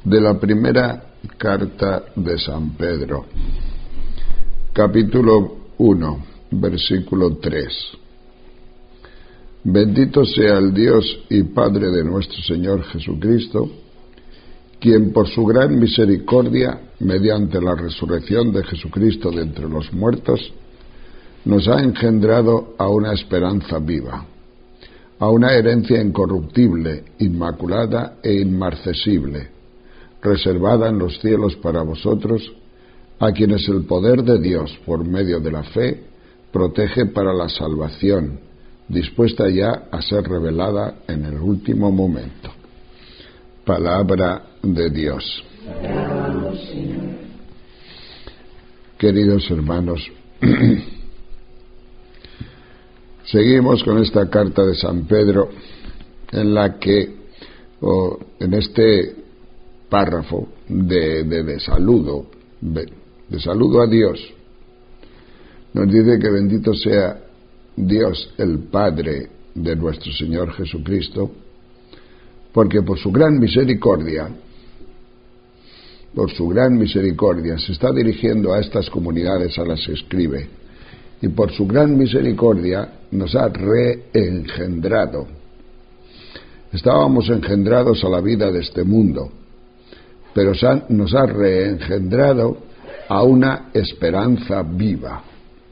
De la primera carta de San Pedro, capítulo 1, versículo 3. Bendito sea el Dios y Padre de nuestro Señor Jesucristo, quien por su gran misericordia, mediante la resurrección de Jesucristo de entre los muertos, nos ha engendrado a una esperanza viva, a una herencia incorruptible, inmaculada e inmarcesible, reservada en los cielos para vosotros, a quienes el poder de Dios, por medio de la fe, protege para la salvación, dispuesta ya a ser revelada en el último momento. Palabra de Dios. Queridos hermanos, seguimos con esta carta de San Pedro, en la que, en este párrafo de saludo a Dios, nos dice que bendito sea Dios el Padre de nuestro Señor Jesucristo, porque por su gran misericordia se está dirigiendo a estas comunidades a las que escribe, y por su gran misericordia nos ha reengendrado. Estábamos engendrados a la vida de este mundo, pero nos ha reengendrado a una esperanza viva.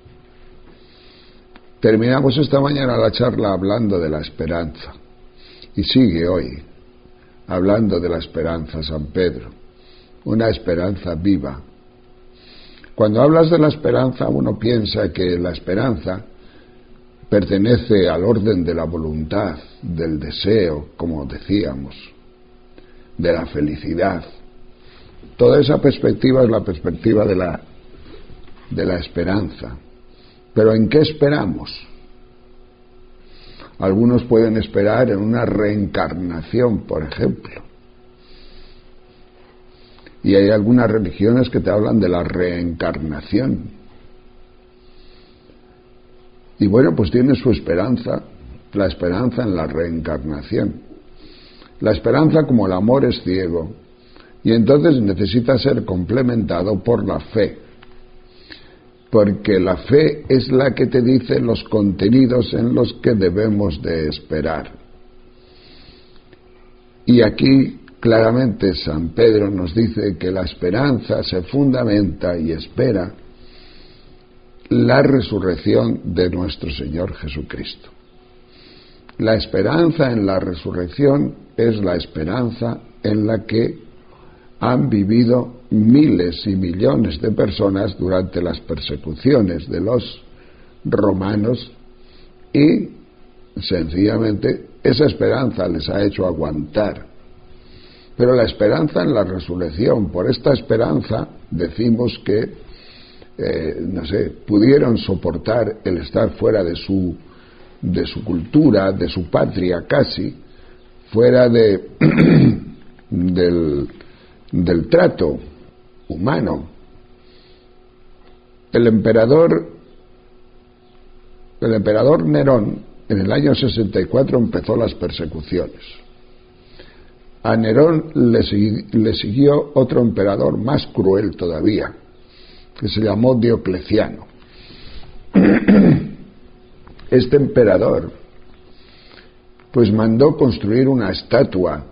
Terminamos esta mañana la charla hablando de la esperanza, y sigue hoy hablando de la esperanza San Pedro, una esperanza viva. Cuando hablas de la esperanza, uno piensa que la esperanza pertenece al orden de la voluntad, del deseo, como decíamos, de la felicidad. Toda esa perspectiva es la perspectiva de la esperanza. Pero ¿en qué esperamos? Algunos pueden esperar en una reencarnación, por ejemplo. Y hay algunas religiones que te hablan de la reencarnación. Y bueno, pues tiene su esperanza, la esperanza en la reencarnación. La esperanza, como el amor, es ciego, y entonces necesita ser complementado por la fe. Porque la fe es la que te dice los contenidos en los que debemos de esperar. Y aquí claramente San Pedro nos dice que la esperanza se fundamenta y espera la resurrección de nuestro Señor Jesucristo. La esperanza en la resurrección es la esperanza en la que han vivido miles y millones de personas durante las persecuciones de los romanos, y sencillamente esa esperanza les ha hecho aguantar. Pero la esperanza en la resurrección, por esta esperanza decimos que pudieron soportar el estar fuera de su cultura, de su patria casi, fuera del trato humano. El emperador Nerón en el año 64 empezó las persecuciones. A Nerón le siguió otro emperador más cruel todavía, que se llamó Diocleciano. Este emperador pues mandó construir una estatua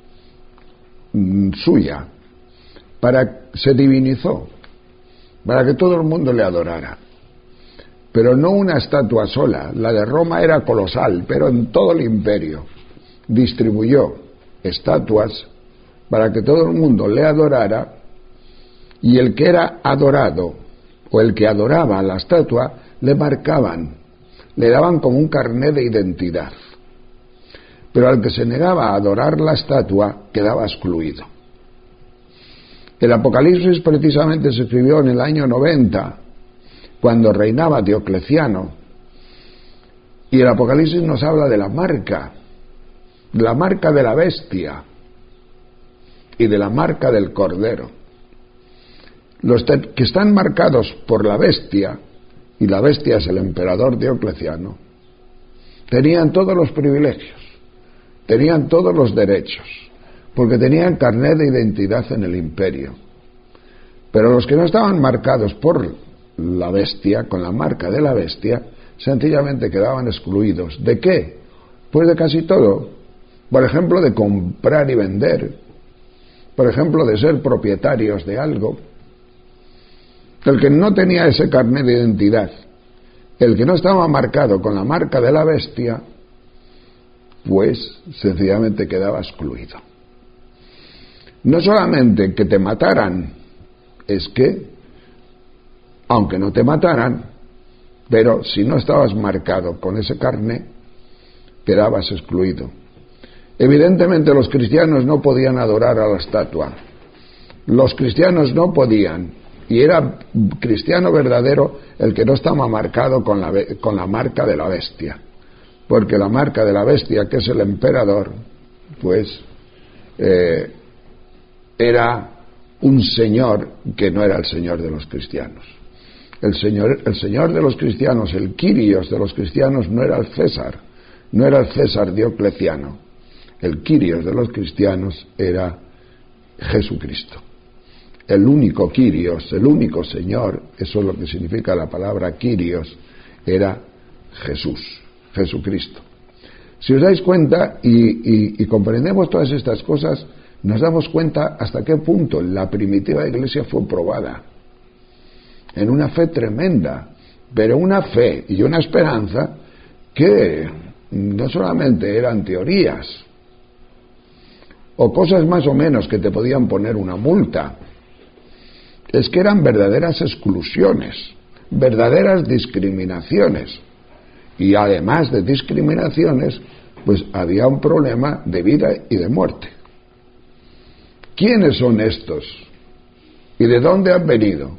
suya, se divinizó, para que todo el mundo le adorara. Pero no una estatua sola, la de Roma era colosal, pero en todo el imperio distribuyó estatuas para que todo el mundo le adorara, y el que era adorado o el que adoraba a la estatua le marcaban, le daban como un carné de identidad. Pero al que se negaba a adorar la estatua quedaba excluido. El Apocalipsis precisamente se escribió en el año 90, cuando reinaba Diocleciano, y el Apocalipsis nos habla de la marca de la bestia y de la marca del cordero. Los que están marcados por la bestia, y la bestia es el emperador Diocleciano, tenían todos los privilegios, tenían todos los derechos, porque tenían carnet de identidad en el imperio. Pero los que no estaban marcados por la bestia, con la marca de la bestia, sencillamente quedaban excluidos. ¿De qué? Pues de casi todo. Por ejemplo, de comprar y vender. Por ejemplo, de ser propietarios de algo. El que no tenía ese carnet de identidad, el que no estaba marcado con la marca de la bestia, pues sencillamente quedaba excluido. No solamente que te mataran, es que, aunque no te mataran, pero si no estabas marcado con ese carnet, quedabas excluido. Evidentemente los cristianos no podían adorar a la estatua. Los cristianos no podían, y era cristiano verdadero el que no estaba marcado con la marca de la bestia, porque la marca de la bestia, que es el emperador, pues era un señor que no era el señor de los cristianos. El señor de los cristianos, el Kyrios de los cristianos, no era el César, no era el César Diocleciano. El Kyrios de los cristianos era Jesucristo. El único Kyrios, el único Señor, eso es lo que significa la palabra Kyrios, era Jesús, Jesucristo. Si os dais cuenta y comprendemos todas estas cosas, nos damos cuenta hasta qué punto la primitiva iglesia fue probada en una fe tremenda, pero una fe y una esperanza que no solamente eran teorías o cosas más o menos que te podían poner una multa, es que eran verdaderas exclusiones, verdaderas discriminaciones, y además de discriminaciones, pues había un problema de vida y de muerte. ¿Quiénes son estos? ¿Y de dónde han venido?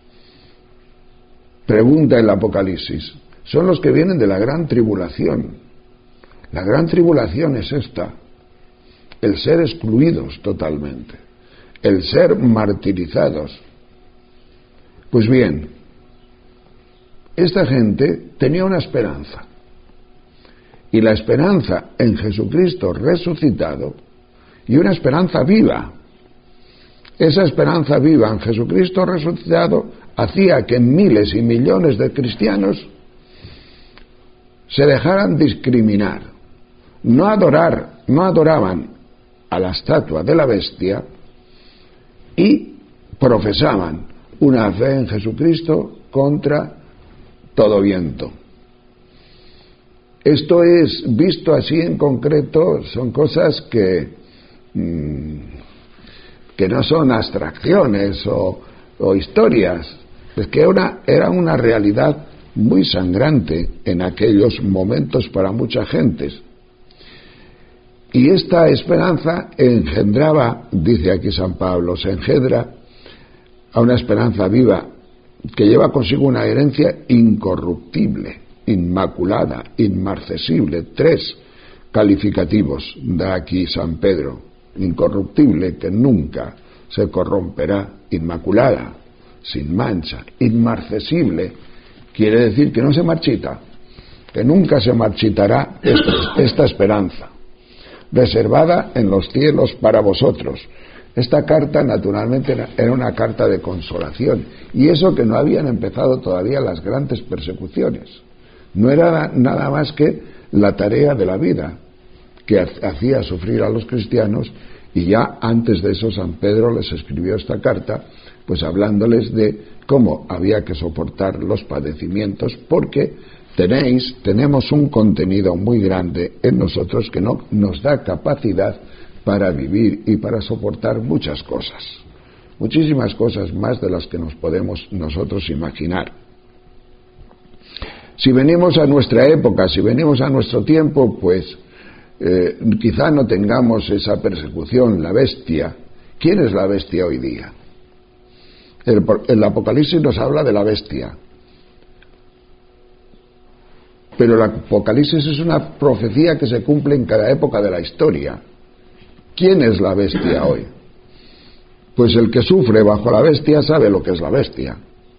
Pregunta el Apocalipsis. Son los que vienen de la gran tribulación. La gran tribulación es esta: el ser excluidos totalmente, el ser martirizados. Pues bien, esta gente tenía una esperanza, y la esperanza en Jesucristo resucitado, y una esperanza viva. Esa esperanza viva en Jesucristo resucitado hacía que miles y millones de cristianos se dejaran discriminar, no adoraban a la estatua de la bestia y profesaban una fe en Jesucristo contra todo viento. Esto es, visto así en concreto, son cosas que no son abstracciones o historias, es que era una realidad muy sangrante en aquellos momentos para mucha gente. Y esta esperanza engendraba, dice aquí San Pablo, se engendra a una esperanza viva que lleva consigo una herencia incorruptible, inmaculada, inmarcesible. 3 calificativos da aquí San Pedro: incorruptible, que nunca se corromperá; inmaculada, sin mancha; inmarcesible, quiere decir que no se marchita, que nunca se marchitará esta esperanza, reservada en los cielos para vosotros. Esta carta naturalmente era una carta de consolación, y eso que no habían empezado todavía las grandes persecuciones. No era nada más que la tarea de la vida que hacía sufrir a los cristianos, y ya antes de eso San Pedro les escribió esta carta, pues hablándoles de cómo había que soportar los padecimientos, porque tenemos un contenido muy grande en nosotros que no nos da capacidad para vivir y para soportar muchas cosas, muchísimas cosas más de las que nos podemos nosotros imaginar. Si venimos a nuestra época, si venimos a nuestro tiempo, pues quizá no tengamos esa persecución, la bestia. ¿Quién es la bestia hoy día? El Apocalipsis nos habla de la bestia, pero el Apocalipsis es una profecía que se cumple en cada época de la historia. ¿Quién es la bestia hoy? Pues el que sufre bajo la bestia sabe lo que es la bestia.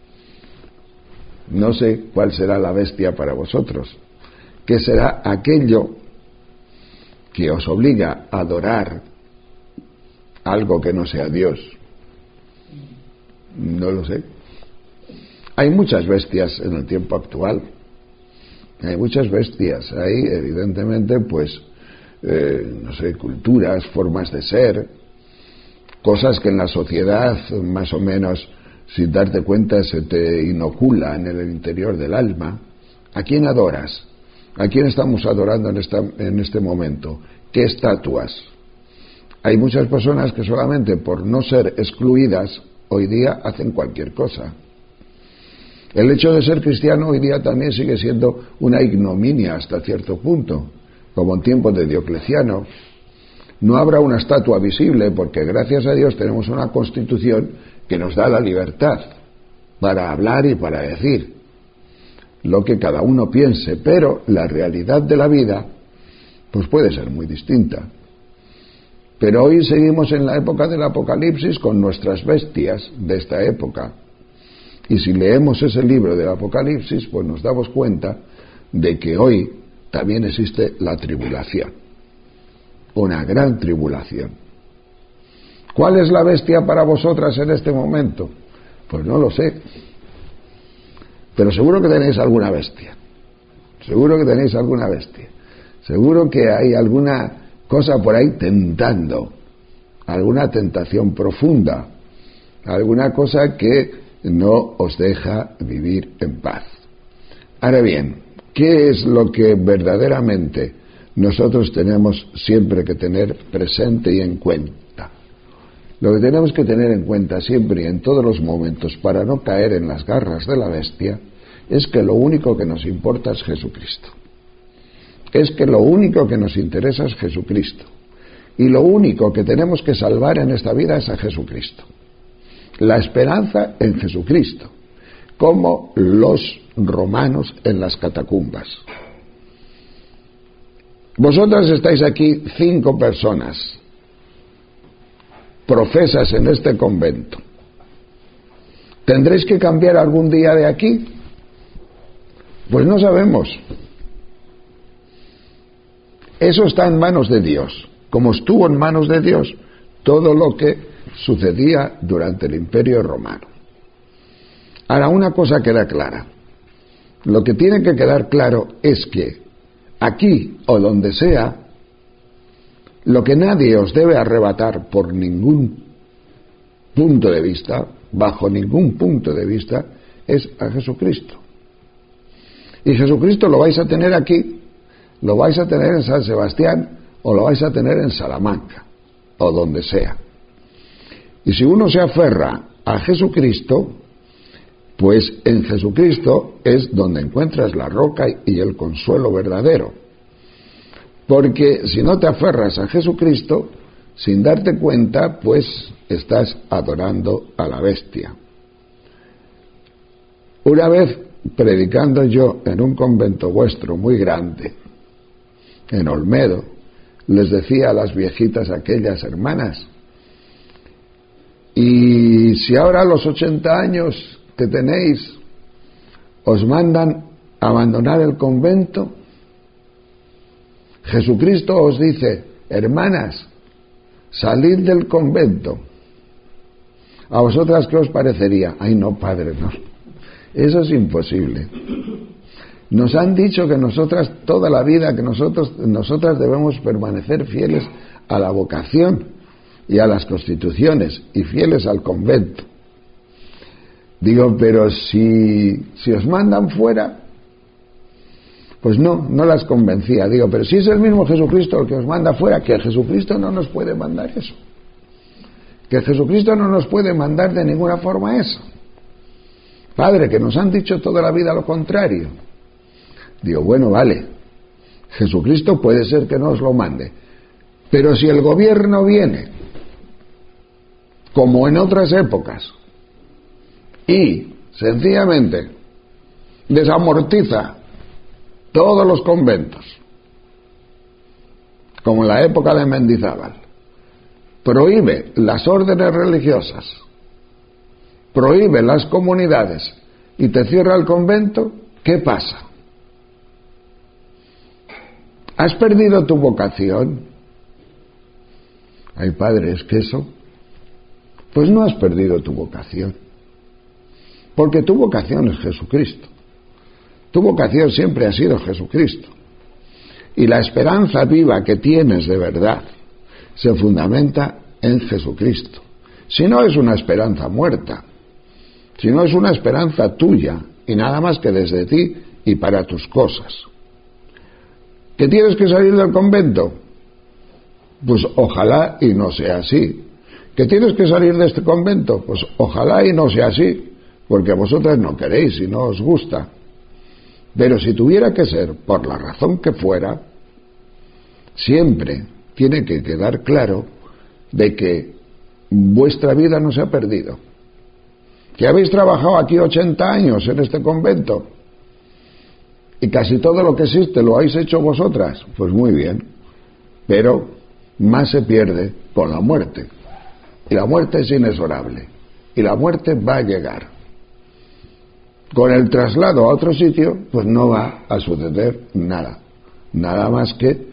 No sé cuál será la bestia para vosotros. ¿Qué será aquello que os obliga a adorar algo que no sea Dios. No lo sé. Hay muchas bestias en el tiempo actual. Hay muchas bestias. Hay, evidentemente, pues, no sé, culturas, formas de ser, cosas que en la sociedad, más o menos, sin darte cuenta, se te inoculan en el interior del alma. ¿A quién adoras? ¿A quién estamos adorando en este momento? ¿Qué estatuas? Hay muchas personas que solamente por no ser excluidas hoy día hacen cualquier cosa. El hecho de ser cristiano hoy día también sigue siendo una ignominia hasta cierto punto, como en tiempos de Diocleciano. No habrá una estatua visible porque gracias a Dios tenemos una constitución que nos da la libertad para hablar y para decir lo que cada uno piense, pero la realidad de la vida pues puede ser muy distinta. Pero hoy seguimos en la época del Apocalipsis con nuestras bestias de esta época. Y si leemos ese libro del Apocalipsis, pues nos damos cuenta de que hoy también existe la tribulación, una gran tribulación. ¿Cuál es la bestia para vosotras en este momento? Pues no lo sé, pero seguro que tenéis alguna bestia, seguro que tenéis alguna bestia, seguro que hay alguna cosa por ahí tentando, alguna tentación profunda, alguna cosa que no os deja vivir en paz. Ahora bien, ¿qué es lo que verdaderamente nosotros tenemos siempre que tener presente y en cuenta? Lo que tenemos que tener en cuenta siempre y en todos los momentos para no caer en las garras de la bestia es que lo único que nos importa es Jesucristo. Es que lo único que nos interesa es Jesucristo. Y lo único que tenemos que salvar en esta vida es a Jesucristo. La esperanza en Jesucristo, como los romanos en las catacumbas. Vosotras estáis aquí 5 personas, profesas en este convento. ¿Tendréis que cambiar algún día de aquí? Pues no sabemos. Eso está en manos de Dios. Como estuvo en manos de Dios todo lo que sucedía durante el Imperio Romano. Ahora, una cosa queda clara. Lo que tiene que quedar claro es que aquí o donde sea, lo que nadie os debe arrebatar por ningún punto de vista, bajo ningún punto de vista, es a Jesucristo. Y Jesucristo lo vais a tener aquí, lo vais a tener en San Sebastián o lo vais a tener en Salamanca o donde sea. Y si uno se aferra a Jesucristo, pues en Jesucristo es donde encuentras la roca y el consuelo verdadero. Porque si no te aferras a Jesucristo, sin darte cuenta, pues estás adorando a la bestia. Una vez predicando yo en un convento vuestro muy grande, en Olmedo, les decía a las viejitas aquellas hermanas, y si ahora a los 80 años que tenéis os mandan a abandonar el convento, Jesucristo os dice, hermanas, salid del convento. ¿A vosotras qué os parecería? Ay, no, padre, no. Eso es imposible. Nos han dicho que nosotras, toda la vida, que nosotras debemos permanecer fieles a la vocación y a las constituciones y fieles al convento. Digo, pero si os mandan fuera, pues no las convencía. Digo, pero si es el mismo Jesucristo el que os manda fuera, que Jesucristo no nos puede mandar eso. Que Jesucristo no nos puede mandar de ninguna forma eso. Padre, que nos han dicho toda la vida lo contrario. Digo, bueno, vale, Jesucristo puede ser que no os lo mande, pero si el gobierno viene, como en otras épocas, y sencillamente desamortiza todos los conventos, como en la época de Mendizábal, prohíbe las órdenes religiosas, prohíbe las comunidades y te cierra el convento, ¿qué pasa? ¿Has perdido tu vocación? Ay, padre, es que eso, pues no has perdido tu vocación, porque tu vocación es Jesucristo. Tu vocación siempre ha sido Jesucristo. Y la esperanza viva que tienes de verdad se fundamenta en Jesucristo. Si no, es una esperanza muerta. Si no, es una esperanza tuya y nada más que desde ti y para tus cosas. ¿Que tienes que salir del convento? Pues ojalá y no sea así. ¿Que tienes que salir de este convento? Pues ojalá y no sea así, porque vosotras no queréis y no os gusta. Pero si tuviera que ser, por la razón que fuera, siempre tiene que quedar claro de que vuestra vida no se ha perdido. Que habéis trabajado aquí 80 años en este convento y casi todo lo que existe lo habéis hecho vosotras, pues muy bien, pero más se pierde con la muerte. Y la muerte es inexorable. Y la muerte va a llegar. Con el traslado a otro sitio, pues no va a suceder nada. Nada más que,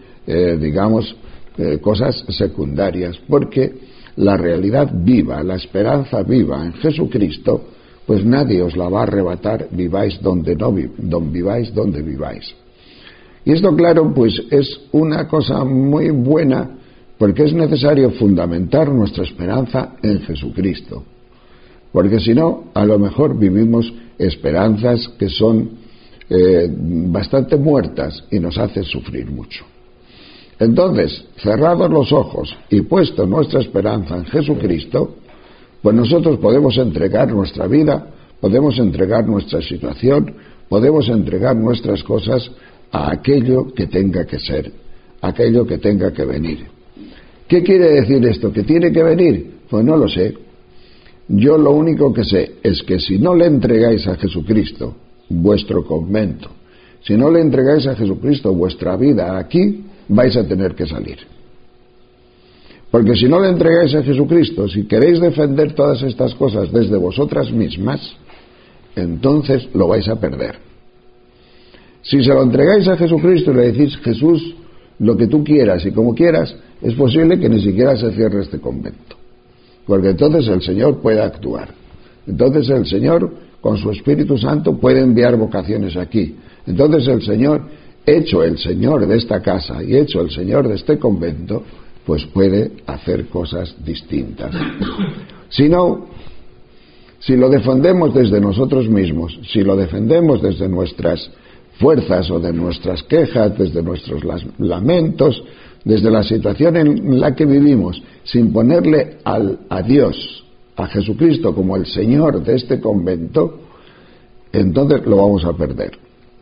cosas secundarias. Porque la realidad viva, la esperanza viva en Jesucristo, pues nadie os la va a arrebatar, viváis donde viváis. Y esto, claro, pues es una cosa muy buena, porque es necesario fundamentar nuestra esperanza en Jesucristo. Porque si no, a lo mejor vivimos esperanzas que son bastante muertas y nos hacen sufrir mucho. Entonces, cerrados los ojos y puesto nuestra esperanza en Jesucristo, pues nosotros podemos entregar nuestra vida, podemos entregar nuestra situación, podemos entregar nuestras cosas a aquello que tenga que ser, aquello que tenga que venir. ¿Qué quiere decir esto? ¿Que tiene que venir? Pues no lo sé. Yo lo único que sé es que si no le entregáis a Jesucristo vuestro convento, si no le entregáis a Jesucristo vuestra vida aquí, vais a tener que salir. Porque si no le entregáis a Jesucristo, si queréis defender todas estas cosas desde vosotras mismas, entonces lo vais a perder. Si se lo entregáis a Jesucristo y le decís, Jesús, lo que tú quieras y como quieras, es posible que ni siquiera se cierre este convento. Porque entonces el Señor puede actuar. Entonces el Señor, con su Espíritu Santo, puede enviar vocaciones aquí. Entonces el Señor, hecho el Señor de esta casa y hecho el Señor de este convento, pues puede hacer cosas distintas. Si no, si lo defendemos desde nosotros mismos, si lo defendemos desde nuestras fuerzas o de nuestras quejas, desde nuestros lamentos, desde la situación en la que vivimos, sin ponerle a Dios, a Jesucristo como el Señor de este convento, entonces lo vamos a perder.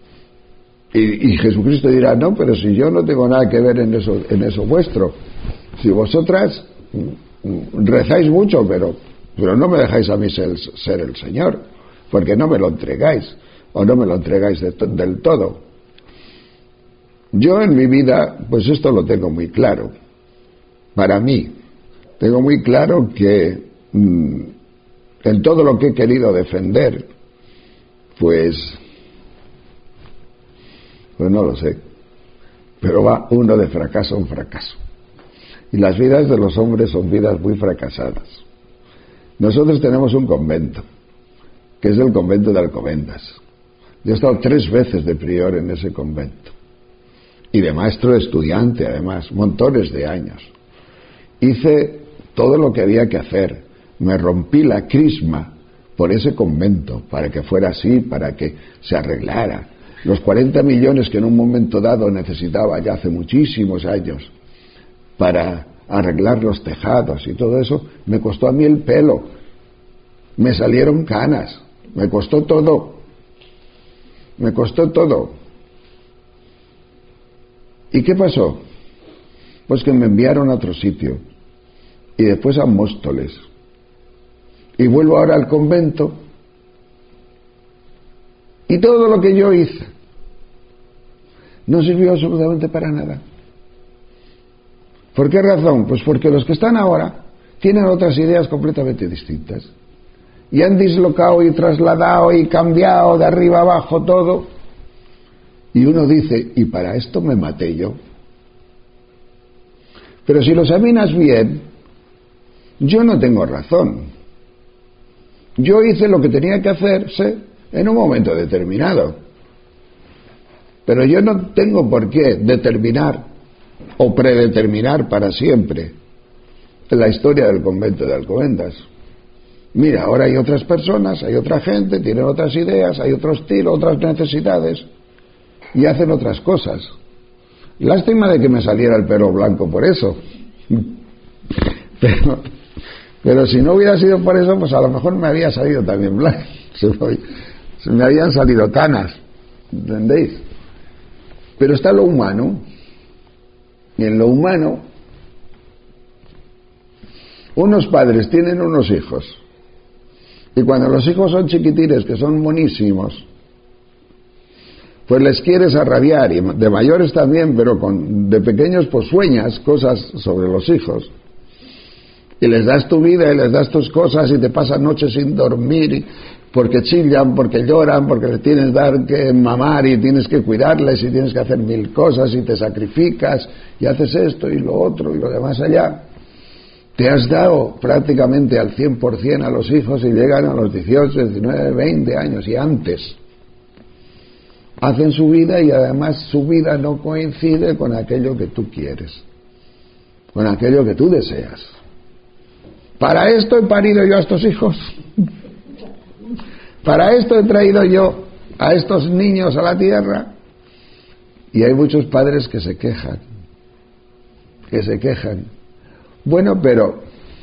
Y Jesucristo dirá, no, pero si yo no tengo nada que ver en eso vuestro, si vosotras rezáis mucho, pero no me dejáis a mí ser el Señor, porque no me lo entregáis, o no me lo entregáis del todo. Yo en mi vida, pues esto lo tengo muy claro. Para mí, tengo muy claro que en todo lo que he querido defender, pues no lo sé, pero va uno de fracaso en fracaso. Y las vidas de los hombres son vidas muy fracasadas. Nosotros tenemos un convento, que es el convento de Alcobendas. Yo he estado 3 veces de prior en ese convento. Y de maestro de estudiante, además, montones de años. Hice todo lo que había que hacer. Me rompí la crisma por ese convento, para que fuera así, para que se arreglara. Los 40 millones que en un momento dado necesitaba ya hace muchísimos años para arreglar los tejados y todo eso, me costó a mí el pelo. Me salieron canas. Me costó todo. Me costó todo. ¿Y qué pasó? Pues que me enviaron a otro sitio y después a Móstoles y vuelvo ahora al convento y todo lo que yo hice no sirvió absolutamente para nada. ¿Por qué razón? Pues porque los que están ahora tienen otras ideas completamente distintas y han dislocado y trasladado y cambiado de arriba abajo todo. Y uno dice, ¿y para esto me maté yo? Pero si lo examinas bien, Yo no tengo razón. Yo hice lo que tenía que hacerse en un momento determinado. Pero yo no tengo por qué determinar o predeterminar para siempre la historia del convento de Alcobendas. Mira, ahora hay otras personas, hay otra gente, tienen otras ideas, hay otro estilo, otras necesidades y hacen otras cosas. Lástima de que me saliera el pelo blanco por eso. Pero si no hubiera sido por eso, pues a lo mejor me había salido también blanco. Se me habían salido canas, ¿entendéis? Pero está lo humano. Y en lo humano, unos padres tienen unos hijos. Y cuando los hijos son chiquitines, que son monísimos, pues les quieres arrabiar, y de mayores también, pero de pequeños pues sueñas cosas sobre los hijos. Y les das tu vida y les das tus cosas y te pasan noches sin dormir porque chillan, porque lloran, porque les tienes que mamar y tienes que cuidarles y tienes que hacer mil cosas y te sacrificas y haces esto y lo otro y lo demás allá. Te has dado prácticamente al 100% a los hijos y llegan a los 18, 19, 20 años y antes. Hacen su vida y además su vida no coincide con aquello que tú quieres, con aquello que tú deseas. Para esto he parido yo a estos hijos. Para esto he traído yo a estos niños a la tierra. Y hay muchos padres que se quejan. Bueno, pero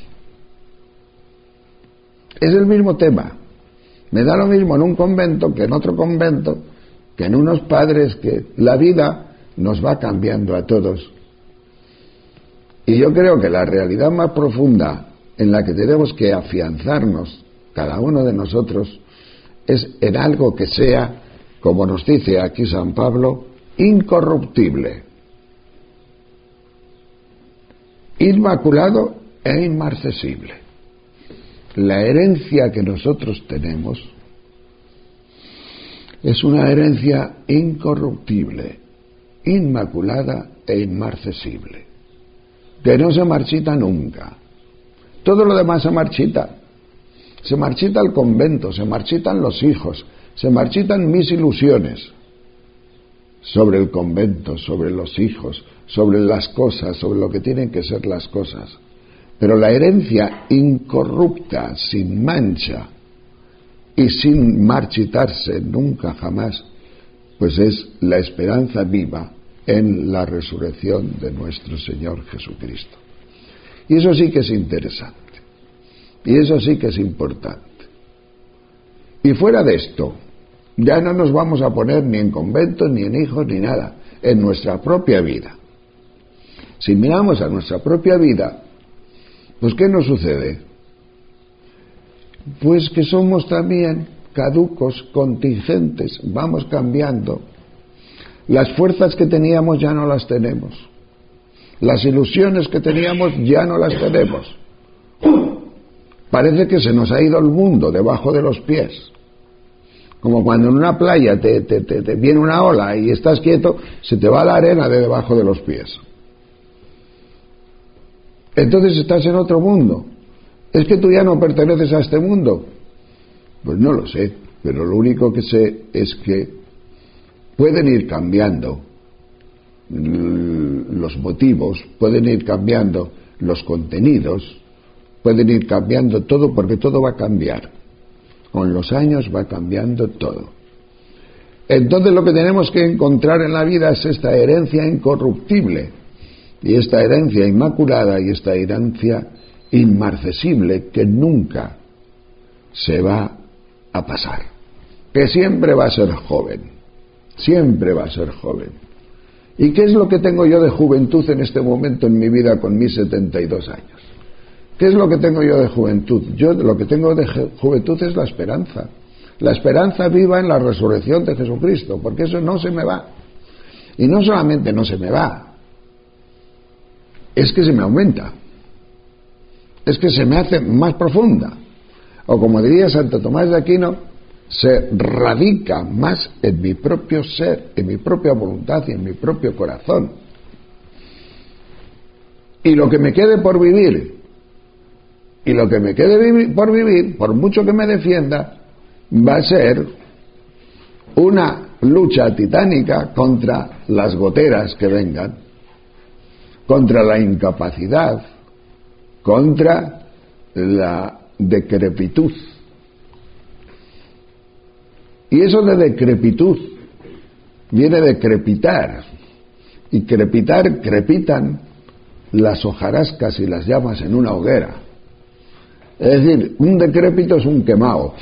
es el mismo tema. Me da lo mismo en un convento que en otro convento, que en unos padres, que la vida nos va cambiando a todos. Y yo creo que la realidad más profunda en la que tenemos que afianzarnos, cada uno de nosotros, es en algo que sea, como nos dice aquí San Pablo, incorruptible, inmaculado e inmarcesible. La herencia que nosotros tenemos es una herencia incorruptible, inmaculada e inmarcesible, que no se marchita nunca. Todo lo demás se marchita el convento, se marchitan los hijos, se marchitan mis ilusiones sobre el convento, sobre los hijos, sobre las cosas, sobre lo que tienen que ser las cosas. Pero la herencia incorrupta, sin mancha y sin marchitarse nunca jamás, pues es la esperanza viva en la resurrección de nuestro Señor Jesucristo. Y eso sí que es interesante. Y eso sí que es importante. Y fuera de esto, ya no nos vamos a poner ni en conventos, ni en hijos, ni nada. En nuestra propia vida. Si miramos a nuestra propia vida, pues ¿qué nos sucede? Pues que somos también caducos, contingentes, vamos cambiando. Las fuerzas que teníamos ya no las tenemos. Las ilusiones que teníamos ya no las tenemos. Parece que se nos ha ido el mundo debajo de los pies. Como cuando en una playa te viene una ola y estás quieto, se te va la arena de debajo de los pies. Entonces estás en otro mundo. ¿Es que tú ya no perteneces a este mundo? Pues no lo sé, pero lo único que sé es que pueden ir cambiando los motivos, pueden ir cambiando los contenidos, pueden ir cambiando todo, porque todo va a cambiar. Con los años va cambiando todo. Entonces lo que tenemos que encontrar en la vida es esta herencia incorruptible, y esta herencia inmaculada, y esta herencia inmarcesible, que nunca se va a pasar, que siempre va a ser joven, siempre va a ser joven. ¿Y qué es lo que tengo yo de juventud en este momento en mi vida con mis 72 años? ¿Qué es lo que tengo yo de juventud? Yo lo que tengo de juventud es la esperanza viva en la resurrección de Jesucristo, porque eso no se me va. Y no solamente no se me va, es que se me aumenta, es que se me hace más profunda, o como diría Santo Tomás de Aquino, se radica más en mi propio ser, en mi propia voluntad y en mi propio corazón. Y lo que me quede por vivir, Y lo que me quede por vivir, por mucho que me defienda, va a ser una lucha titánica contra las goteras que vengan, contra la incapacidad, contra la decrepitud. Y eso de decrepitud viene de crepitar, y crepitar, crepitan las hojarascas y las llamas en una hoguera. Es decir, un decrépito es un quemado.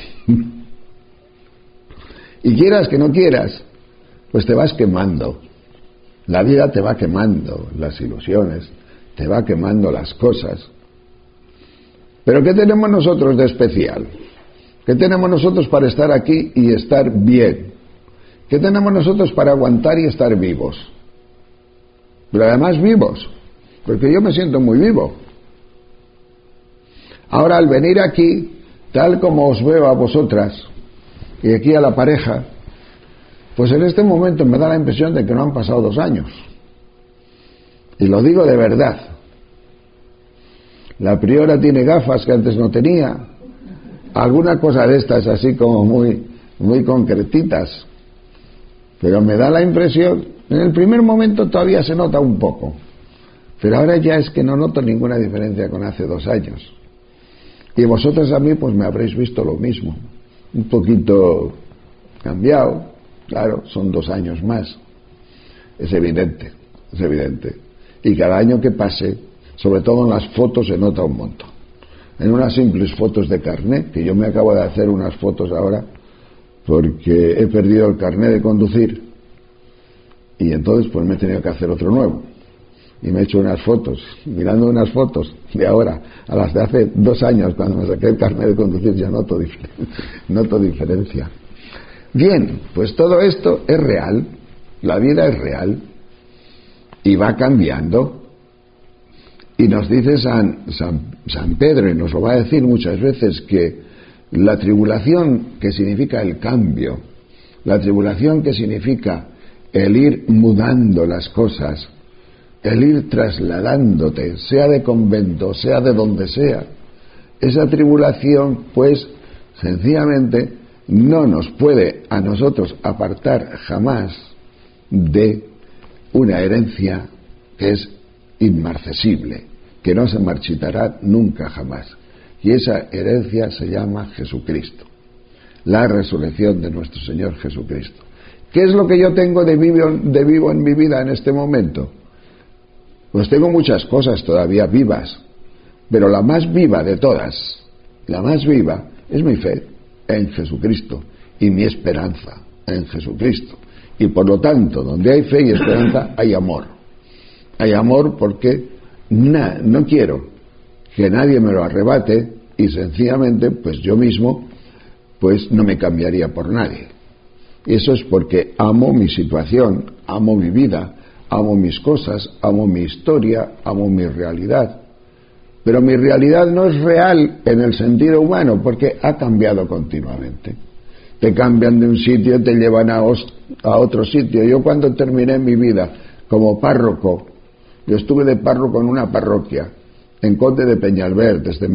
Y quieras que no quieras, pues te vas quemando. La vida te va quemando, las ilusiones, te va quemando las cosas. Pero ¿qué tenemos nosotros de especial? ¿Qué tenemos nosotros para estar aquí y estar bien? ¿Qué tenemos nosotros para aguantar y estar vivos? Pero además vivos, porque yo me siento muy vivo. Ahora, al venir aquí, tal como os veo a vosotras y aquí a la pareja, pues en este momento me da la impresión de que no han pasado 2 años. Y lo digo de verdad. La priora tiene gafas que antes no tenía, alguna cosa de estas así como muy concretitas, pero me da la impresión, en el primer momento todavía se nota un poco, pero ahora ya es que no noto ninguna diferencia con hace 2 años. Y vosotros a mí pues me habréis visto lo mismo, un poquito cambiado, claro, son 2 años más, es evidente, y cada año que pase, sobre todo en las fotos, se nota un montón. En unas simples fotos de carné, que yo me acabo de hacer unas fotos ahora porque he perdido el carné de conducir y entonces pues me he tenido que hacer otro nuevo. Y me he hecho unas fotos, mirando unas fotos de ahora a las de hace 2 años, cuando me saqué el carnet de conducir, ya noto diferencia. Bien, pues todo esto es real, la vida es real y va cambiando. Y nos dice San Pedro, y nos lo va a decir muchas veces, que la tribulación, que significa el cambio, la tribulación que significa el ir mudando las cosas, el ir trasladándote, sea de convento, sea de donde sea, esa tribulación, pues, sencillamente, no nos puede a nosotros apartar jamás de una herencia que es inmarcesible, que no se marchitará nunca jamás. Y esa herencia se llama Jesucristo, la resurrección de nuestro Señor Jesucristo. ¿Qué es lo que yo tengo de vivo en mi vida en este momento? Pues tengo muchas cosas todavía vivas, pero la más viva de todas, la más viva, es mi fe en Jesucristo y mi esperanza en Jesucristo. Y por lo tanto, donde hay fe y esperanza, hay amor. Hay amor porque no quiero que nadie me lo arrebate y sencillamente, pues yo mismo, pues no me cambiaría por nadie. Y eso es porque amo mi situación, amo mi vida, amo mis cosas, amo mi historia, amo mi realidad. Pero mi realidad no es real en el sentido humano porque ha cambiado continuamente. Te cambian de un sitio, te llevan a otro sitio. Yo cuando terminé mi vida como párroco, yo estuve de párroco en una parroquia en Conde de Peñalver desde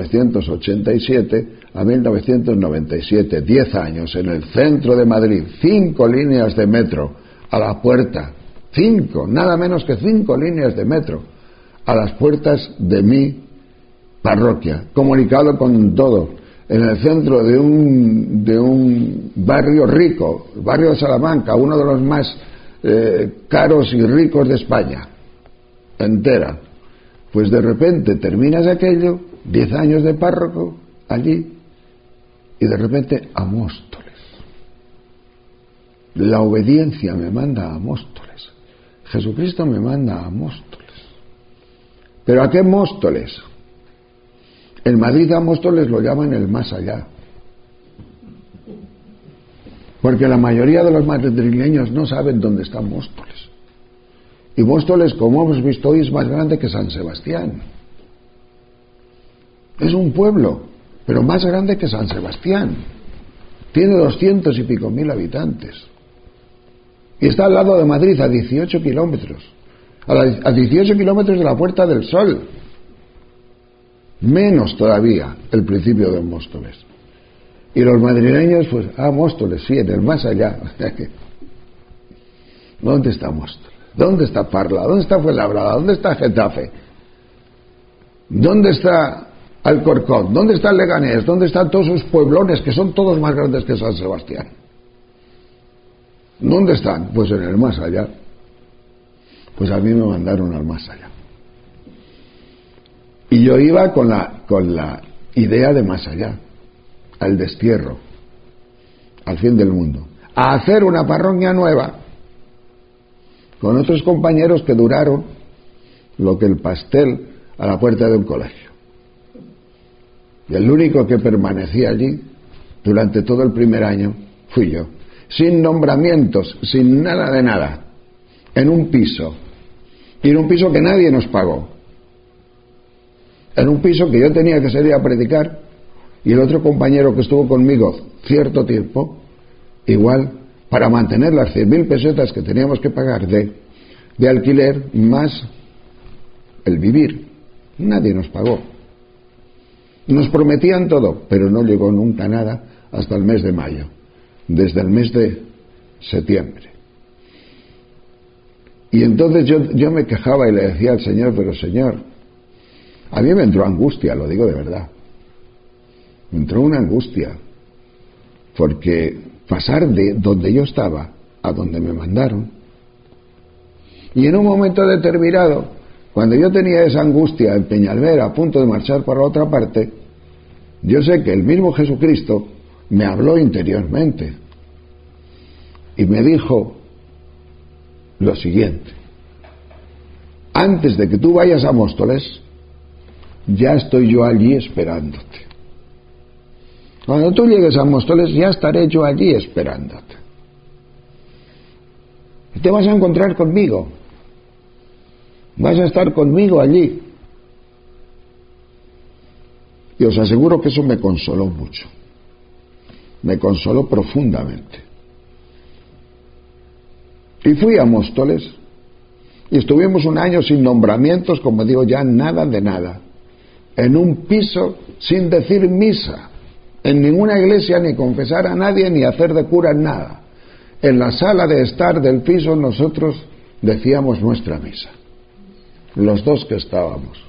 1987 a 1997, 10 años en el centro de Madrid, 5 líneas de metro a la puerta, 5, nada menos que 5 líneas de metro a las puertas de mi parroquia, comunicado con todo, en el centro de un barrio rico, el barrio de Salamanca, uno de los más caros y ricos de España entera. Pues de repente terminas aquello, 10 años de párroco allí, y de repente a Móstoles. La obediencia me manda a Móstoles. Jesucristo me manda a Móstoles. ¿Pero a qué Móstoles? En Madrid a Móstoles lo llaman el más allá. Porque la mayoría de los madrileños no saben dónde está Móstoles. Y Móstoles, como hemos visto hoy, es más grande que San Sebastián. Es un pueblo, pero más grande que San Sebastián. Tiene 200 y pico mil habitantes. Y está al lado de Madrid, a 18 kilómetros. A 18 kilómetros de la Puerta del Sol. menos todavía el principio de Móstoles. Y los madrileños, pues, Móstoles, sí, en el más allá. ¿Dónde está Móstoles? ¿Dónde está Parla? ¿Dónde está Fuenlabrada? ¿Dónde está Getafe? ¿Dónde está Alcorcón? ¿Dónde está Leganés? ¿Dónde están todos esos pueblones que son todos más grandes que San Sebastián? ¿Dónde están? Pues en el más allá. Pues a mí me mandaron al más allá. Y yo iba con la idea de más allá, al destierro, al fin del mundo, a hacer una parroquia nueva con otros compañeros que duraron lo que el pastel a la puerta de un colegio. Y el único que permanecía allí durante todo el primer año fui yo, sin nombramientos, sin nada de nada, en un piso, y en un piso que nadie nos pagó, en un piso que yo tenía que salir a predicar, y el otro compañero que estuvo conmigo cierto tiempo, igual, para mantener las 100.000 pesetas que teníamos que pagar de alquiler, más el vivir. Nadie nos pagó. Nos prometían todo, pero no llegó nunca nada hasta el mes de mayo, desde el mes de septiembre. Y entonces yo me quejaba y le decía al Señor, pero Señor, a mí me entró angustia, lo digo de verdad. Me entró una angustia, porque pasar de donde yo estaba a donde me mandaron, y en un momento determinado, cuando yo tenía esa angustia en Peñalver a punto de marchar para otra parte, yo sé que el mismo Jesucristo me habló interiormente y me dijo lo siguiente: antes de que tú vayas a Móstoles, ya estoy yo allí esperándote. Cuando tú llegues a Móstoles, ya estaré yo allí esperándote. Y te vas a encontrar conmigo. Vas a estar conmigo allí. Y os aseguro que eso me consoló mucho. Me consoló profundamente. Y fui a Móstoles y estuvimos un año sin nombramientos, como digo, ya nada de nada. En un piso sin decir misa. En ninguna iglesia, ni confesar a nadie, ni hacer de cura en nada. En la sala de estar del piso nosotros decíamos nuestra misa. Los dos que estábamos.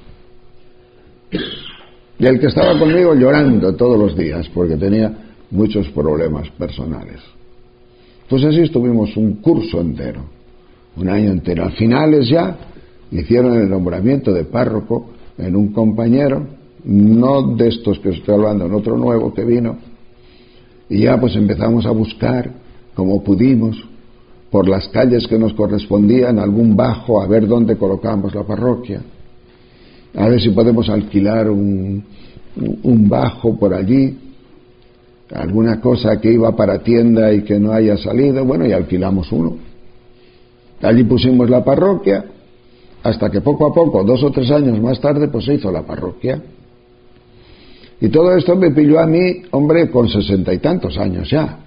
Y el que estaba conmigo llorando todos los días porque tenía muchos problemas personales. Pues así estuvimos un curso entero, un año entero. Al finales ya hicieron el nombramiento de párroco en un compañero, no de estos que os estoy hablando, en otro nuevo que vino, y ya pues empezamos a buscar como pudimos por las calles que nos correspondían, algún bajo, a ver dónde colocamos la parroquia, a ver si podemos alquilar un bajo por allí, alguna cosa que iba para tienda y que no haya salido. Bueno, y alquilamos uno. Allí pusimos la parroquia, hasta que poco a poco, 2 o 3 años más tarde, pues se hizo la parroquia. Y todo esto me pilló a mí, hombre, con 60 y tantos años ya.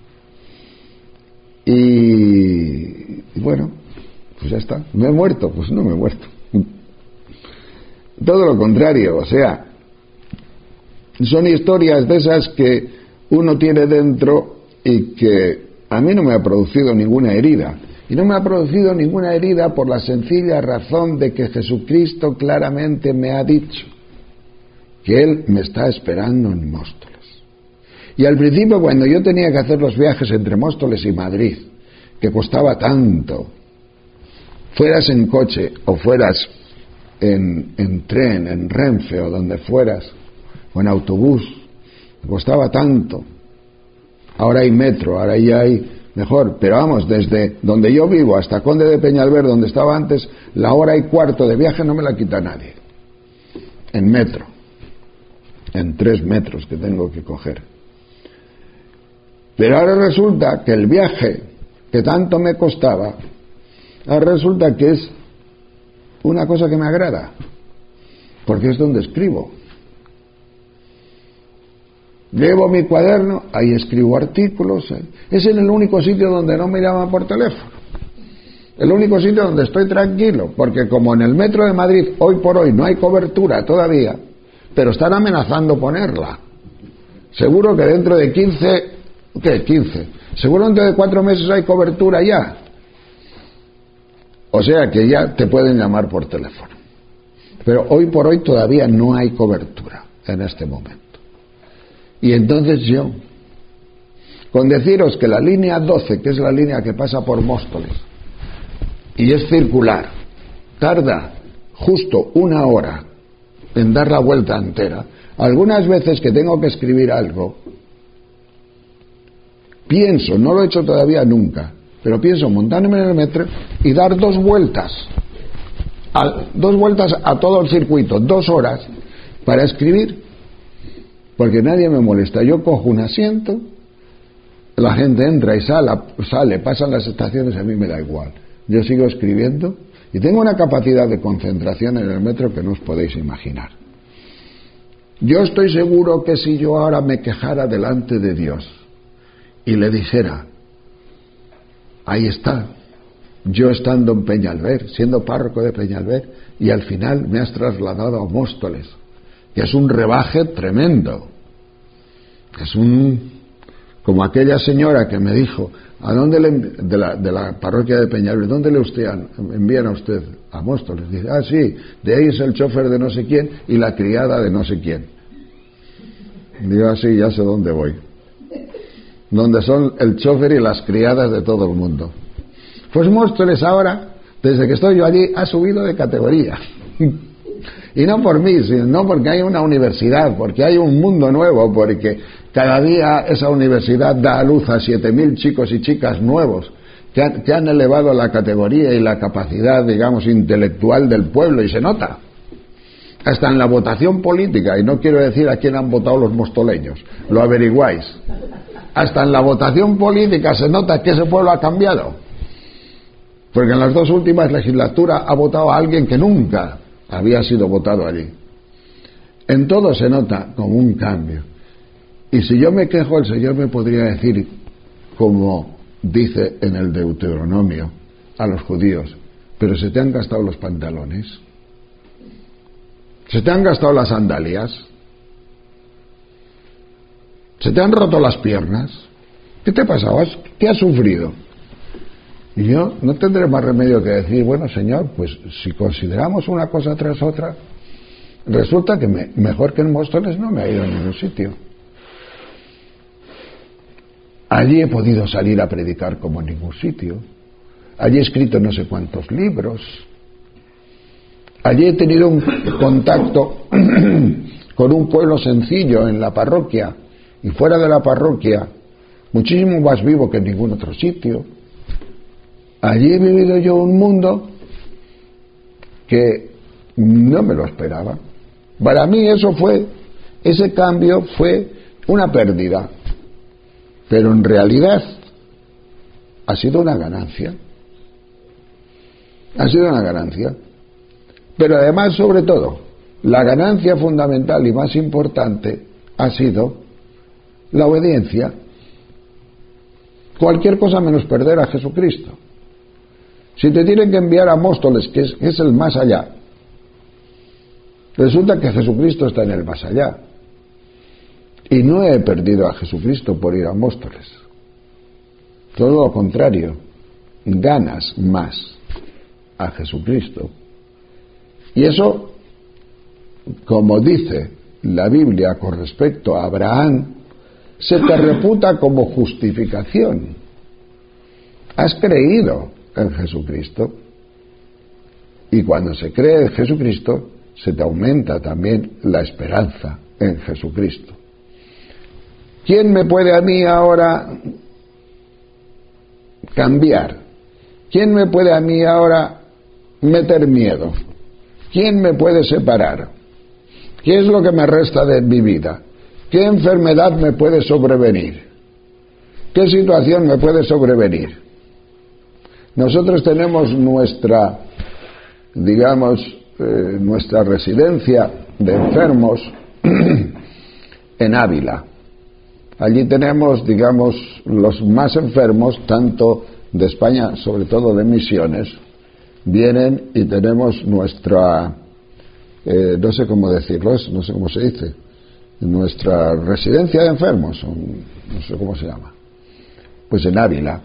Y bueno, pues ya está. ¿Me he muerto? Pues no me he muerto. Todo lo contrario, o sea, son historias de esas que uno tiene dentro y que a mí no me ha producido ninguna herida. Y no me ha producido ninguna herida por la sencilla razón de que Jesucristo claramente me ha dicho que Él me está esperando en Móstoles. Y al principio, cuando yo tenía que hacer los viajes entre Móstoles y Madrid, que costaba tanto, fueras en coche o fueras en tren, en Renfe o donde fueras, o en autobús, costaba tanto. Ahora hay metro, ahora ya hay mejor, pero vamos, desde donde yo vivo hasta Conde de Peñalver, donde estaba antes, la hora y cuarto de viaje no me la quita nadie. En metro, en 3 metros que tengo que coger. Pero ahora resulta que el viaje que tanto me costaba, ahora resulta que es una cosa que me agrada, porque es donde escribo. Llevo mi cuaderno, ahí escribo artículos. Es en el único sitio donde no me llaman por teléfono. El único sitio donde estoy tranquilo, porque como en el metro de Madrid hoy por hoy no hay cobertura todavía, pero están amenazando ponerla. Seguro que dentro de 15, seguro dentro de 4 meses hay cobertura ya. O sea que ya te pueden llamar por teléfono. Pero hoy por hoy todavía no hay cobertura en este momento. Y entonces yo, con deciros que la línea 12, que es la línea que pasa por Móstoles, y es circular, tarda justo 1 hora en dar la vuelta entera. Algunas veces que tengo que escribir algo, pienso, no lo he hecho todavía nunca, pero pienso montarme en el metro y dar 2 vueltas a todo el circuito, 2 horas para escribir, porque nadie me molesta. Yo cojo un asiento, la gente entra y sale, pasan las estaciones, a mí me da igual. Yo sigo escribiendo y tengo una capacidad de concentración en el metro que no os podéis imaginar. Yo estoy seguro que si yo ahora me quejara delante de Dios y le dijera, ahí está, yo estando en Peñalver, siendo párroco de Peñalver, y al final me has trasladado a Móstoles, que es un rebaje tremendo, es como aquella señora que me dijo, ¿a dónde de la parroquia de Peñalver, ¿dónde le envían a usted? A Móstoles. Dice, sí, de ahí es el chofer de no sé quién y la criada de no sé quién. Digo, sí, ya sé dónde voy. Donde son el chofer y las criadas de todo el mundo. Pues Móstoles ahora, desde que estoy yo allí, ha subido de categoría. Y no por mí, sino porque hay una universidad, porque hay un mundo nuevo, porque cada día esa universidad da a luz a 7.000 chicos y chicas nuevos que han elevado la categoría y la capacidad, digamos, intelectual del pueblo, y se nota. Hasta en la votación política, y no quiero decir a quién han votado los mostoleños, lo averiguáis. Hasta en la votación política se nota que ese pueblo ha cambiado. Porque en las 2 últimas legislaturas ha votado a alguien que nunca había sido votado allí. En todo se nota como un cambio. Y si yo me quejo, el Señor me podría decir, como dice en el Deuteronomio a los judíos, pero se te han gastado los pantalones, se te han gastado las sandalias, se te han roto las piernas, ¿qué te pasaba? ¿Qué has sufrido? Y yo no tendré más remedio que decir, bueno, Señor, pues si consideramos una cosa tras otra, resulta que mejor que en Móstoles no me ha ido a ningún sitio. Allí he podido salir a predicar como en ningún sitio. Allí he escrito no sé cuántos libros. Allí he tenido un contacto con un pueblo sencillo en la parroquia y fuera de la parroquia, muchísimo más vivo que en ningún otro sitio. Allí he vivido yo un mundo que no me lo esperaba. Para mí ese cambio fue una pérdida, pero en realidad ha sido una ganancia. Ha sido una ganancia. Pero además, sobre todo, la ganancia fundamental y más importante ha sido la obediencia. Cualquier cosa menos perder a Jesucristo. Si te tienen que enviar a Móstoles, que es el más allá, resulta que Jesucristo está en el más allá. Y no he perdido a Jesucristo por ir a Móstoles. Todo lo contrario, ganas más a Jesucristo. Y eso, como dice la Biblia con respecto a Abraham, se te reputa como justificación. Has creído en Jesucristo, y cuando se cree en Jesucristo se te aumenta también la esperanza en Jesucristo. ¿Quién me puede a mí ahora cambiar? ¿Quién me puede a mí ahora meter miedo? ¿Quién me puede separar? ¿Qué es lo que me resta de mi vida? ¿Qué enfermedad me puede sobrevenir? ¿Qué situación me puede sobrevenir? Nosotros tenemos nuestra residencia de enfermos en Ávila. Allí tenemos, los más enfermos, tanto de España, sobre todo de Misiones, vienen y tenemos nuestra no sé cómo decirlo, no sé cómo se dice, en nuestra residencia de enfermos, no sé cómo se llama, pues en Ávila,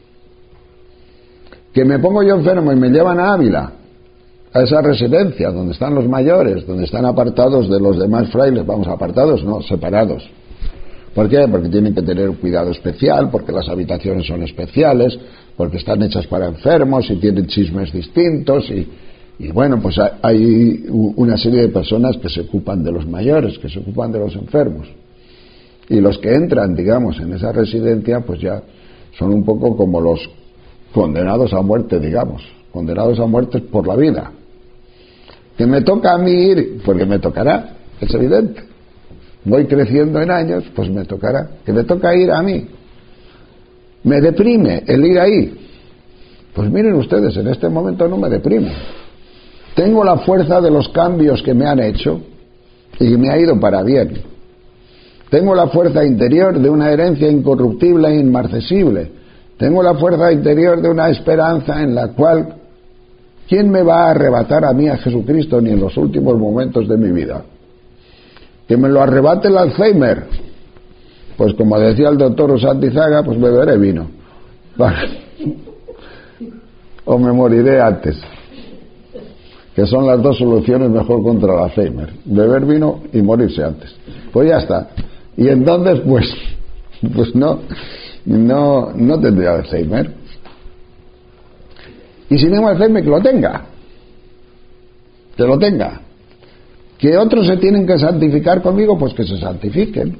que me pongo yo enfermo y me llevan a Ávila, a esa residencia donde están los mayores, donde están apartados de los demás frailes, vamos, apartados no, separados. ¿Por qué? Porque tienen que tener un cuidado especial, porque las habitaciones son especiales, porque están hechas para enfermos y tienen chismes distintos y bueno, pues hay una serie de personas que se ocupan de los mayores, que se ocupan de los enfermos. Y los que entran, digamos, en esa residencia, pues ya son un poco como los condenados a muerte, digamos, condenados a muerte por la vida. Que me toca a mí ir, porque me tocará, es evidente. Voy creciendo en años, pues me tocará, que me toca ir a mí. Me deprime el ir ahí. Pues miren ustedes, en este momento no me deprime. Tengo la fuerza de los cambios que me han hecho y me ha ido para bien. Tengo la fuerza interior de una herencia incorruptible e inmarcesible. Tengo la fuerza interior de una esperanza en la cual ¿quién me va a arrebatar a mí a Jesucristo ni en los últimos momentos de mi vida? Que me lo arrebate el Alzheimer. Pues como decía el doctor Santizaga, pues beberé vino. O me moriré antes. Que son las dos soluciones mejor contra el Alzheimer. Beber vino y morirse antes. Pues ya está. Y entonces, pues no tendría Alzheimer. Y si tengo Alzheimer, que lo tenga. Que lo tenga. Que otros se tienen que santificar conmigo, pues que se santifiquen.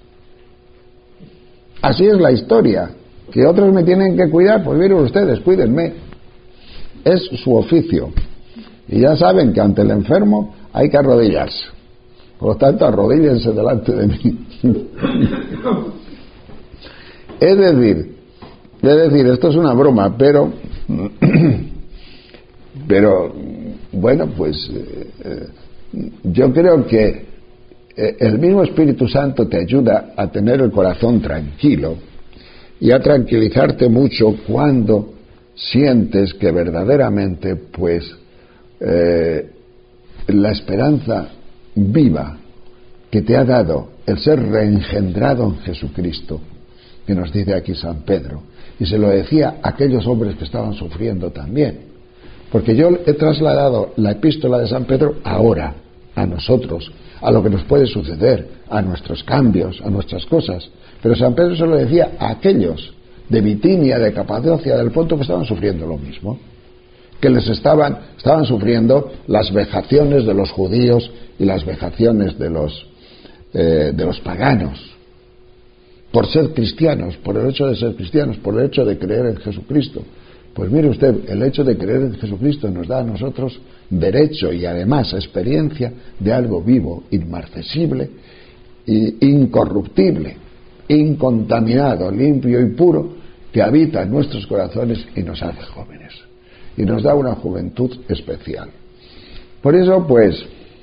Así es la historia. Que otros me tienen que cuidar, pues miren ustedes, cuídenme. Es su oficio. Y ya saben que ante el enfermo hay que arrodillarse. Por lo tanto, arrodíllense delante de mí. Es decir, esto es una broma, pero bueno, pues yo creo que el mismo Espíritu Santo te ayuda a tener el corazón tranquilo y a tranquilizarte mucho cuando sientes que verdaderamente, pues, la esperanza viva que te ha dado el ser reengendrado en Jesucristo, que nos dice aquí San Pedro, y se lo decía a aquellos hombres que estaban sufriendo también, porque yo he trasladado la epístola de San Pedro ahora, a nosotros, a lo que nos puede suceder, a nuestros cambios, a nuestras cosas, pero San Pedro se lo decía a aquellos de Bitinia, de Capadocia, del Ponto, que estaban sufriendo lo mismo, que les estaban sufriendo las vejaciones de los judíos y las vejaciones de los paganos, por ser cristianos, por el hecho de ser cristianos, por el hecho de creer en Jesucristo. Pues mire usted, el hecho de creer en Jesucristo nos da a nosotros derecho y además experiencia de algo vivo, inmarcesible, incorruptible, incontaminado, limpio y puro, que habita en nuestros corazones y nos hace jóvenes. Y nos da una juventud especial. Por eso, pues,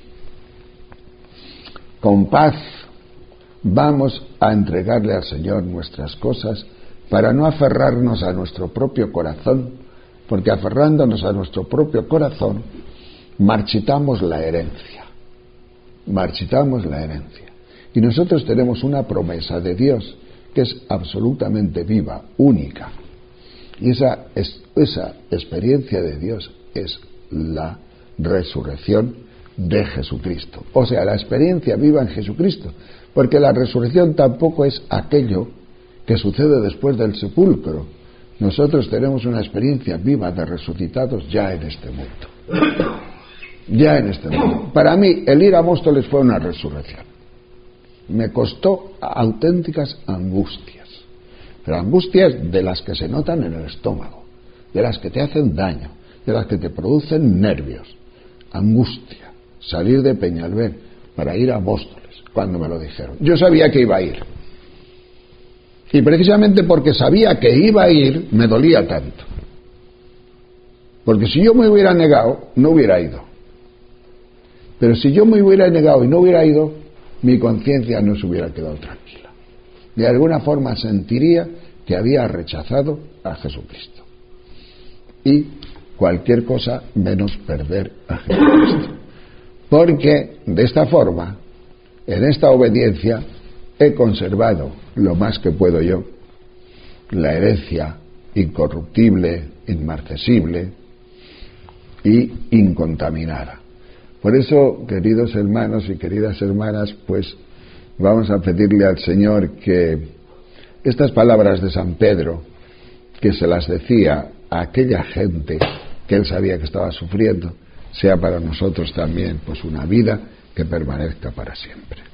con paz vamos a entregarle al Señor nuestras cosas para no aferrarnos a nuestro propio corazón, porque aferrándonos a nuestro propio corazón marchitamos la herencia. Marchitamos la herencia. Y nosotros tenemos una promesa de Dios que es absolutamente viva, única. Y esa experiencia de Dios es la resurrección de Jesucristo. O sea, la experiencia viva en Jesucristo. Porque la resurrección tampoco es aquello que sucede después del sepulcro. Nosotros tenemos una experiencia viva de resucitados ya en este mundo. Ya en este mundo. Para mí, el ir a Móstoles fue una resurrección. Me costó auténticas angustias. Pero angustias de las que se notan en el estómago, de las que te hacen daño, de las que te producen nervios. Angustia. Salir de Peñalver para ir a Móstoles, cuando me lo dijeron. Yo sabía que iba a ir. Y precisamente porque sabía que iba a ir, me dolía tanto. Porque si yo me hubiera negado, no hubiera ido. Pero si yo me hubiera negado y no hubiera ido, mi conciencia no se hubiera quedado tranquila. De alguna forma sentiría que había rechazado a Jesucristo. Y cualquier cosa menos perder a Jesucristo. porque de esta forma, en esta obediencia, he conservado lo más que puedo yo, la herencia incorruptible, inmarcesible y incontaminada. Por eso, queridos hermanos y queridas hermanas, pues vamos a pedirle al Señor que estas palabras de San Pedro, que se las decía a aquella gente que él sabía que estaba sufriendo, sea para nosotros también pues una vida que permanezca para siempre.